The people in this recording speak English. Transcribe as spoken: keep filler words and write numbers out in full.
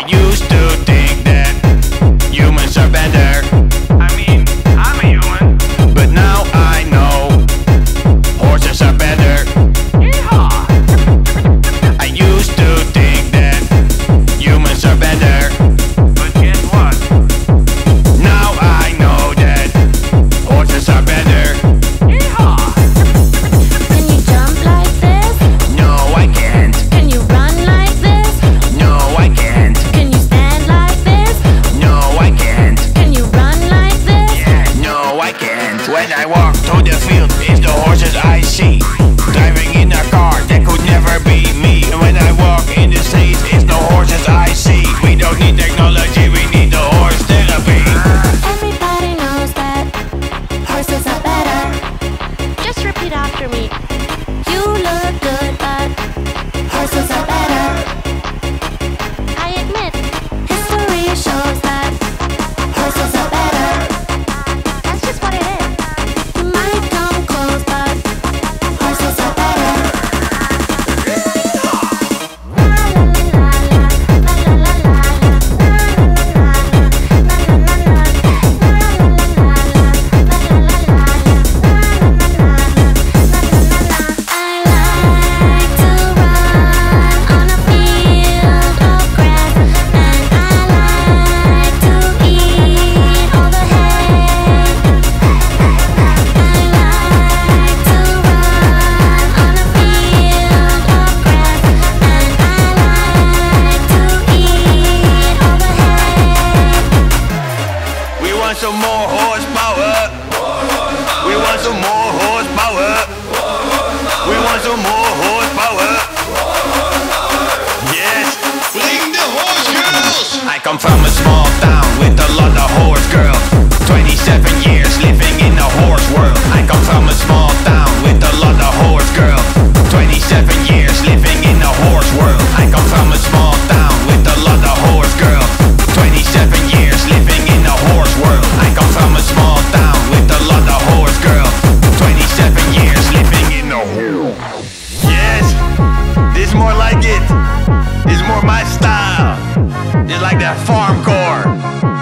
used to think that humans are better. I mean, I'm a human. But now I know horses are better. Yeehaw! I used to think that humans are better. But guess what? Now I know that horses are better. Yeehaw! Can you jump like this? No, I can't. Can you run like this? No, I can't. Can you stand like this? No, I can't. Can you run like this? Yeah, no, I can't. When I walk through the field, it's the horses I see. Driving in a car, that could never be me. And when I walk in the streets, it's the horses I see. We don't need technology, we need the horse therapy. Everybody knows that horses are better. Just repeat after me. You look good, but horses are better. I admit, history shows that horses are better. That's just what it is. You might come close, but horses are better. We want some more horsepower. We want some more horsepower. We want some more horsepower. Yes. Bring the horse girls! I come from a small town with a lot of horse girls. twenty-seven years living in a horse world. I come from a small town with a lot of horse girls. twenty-seven years living in a horse world. I come from a small town with a lot of horse girls. twenty-seven years living in a horse world. I come from a small town with a lot of horse girls. twenty-seven years living in a horse. Yes, this more like it. This more my style. It's like that farmcore.